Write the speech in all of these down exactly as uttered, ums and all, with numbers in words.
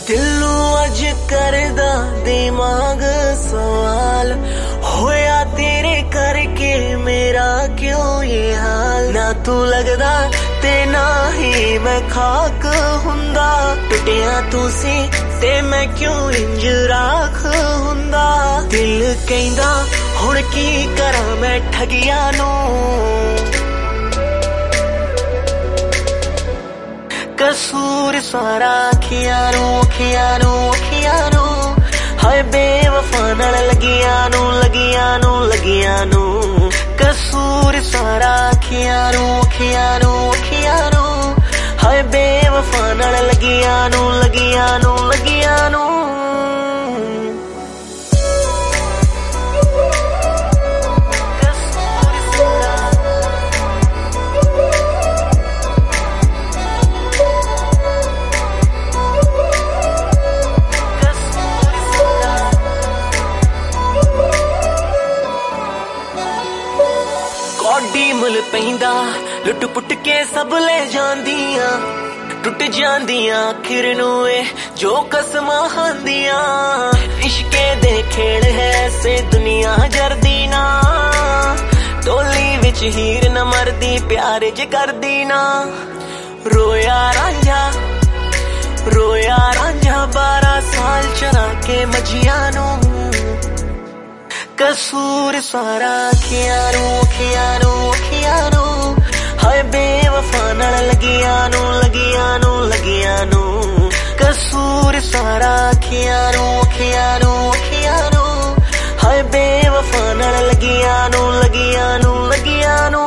दिलू अज करदा दिमाग सवाल, होया तेरे करके मेरा क्यों ये हाल। ना तू लगदा ते ना ही मैं खाक हुंदा, टुटिया तू सी ते मैं क्यों इंज राख हुंदा। दिल कहंदा हुण की करा मैं ठगिया नू, कसूर सारा अखियां नू अखियां नू अखियां नू। हाय बेवफा नाल लगिया नू लगिया नू लगिया नू, कसूर सारा अखियां नू अखियां नू अखियां नू। हाय बेवफा नाल लगिया नू लगिया नू लगिया नू। कौडी मुल पैंदा लुट पुट के सब ले जांदियां, टुट जांदियां आखिर नू ए जो कसमां खांदियां। इश्के दे खेड़ है से दुनिया जरदी ना, टोली विच हीर न मरदी प्यार ज करदी ना। रोया रांझा रोया रांझा बारह साल चरा के मजिया नू, कसूर सारा अखियां नू अखियां नू अखियां नू। हाय बेवफा नाल लगिया नू लगिया नू लगिया नू, कसूर सारा अखियां नू अखियां नू अखियां नू। हाय बेवफा नाल लगिया नू लगिया नू लगिया नू।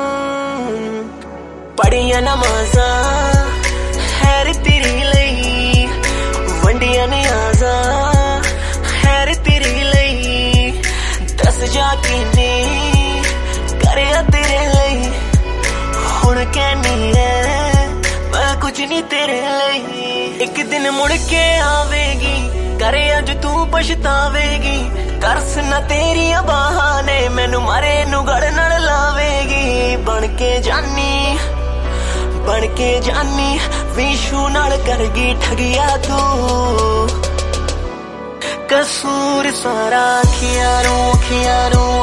पढ़िया नमाज़ां हैर तेरी लई, वंडिया नियाज़ां हैर तेरी लई। दस जा किने करिया तेरे लई, हुण कहनी है मैं कुछ नहीं तेरे लई। एक दिन मुड़ के आवेगी करे अज तू पछतावेगी, तरस न तेरी बहाने मैनू मारे नू गड़ नाल लावेगी। बन के जानी बन के जानी विशू नाल करगी ठगिया तू, कसूर सारा अखियां नू अखियां नू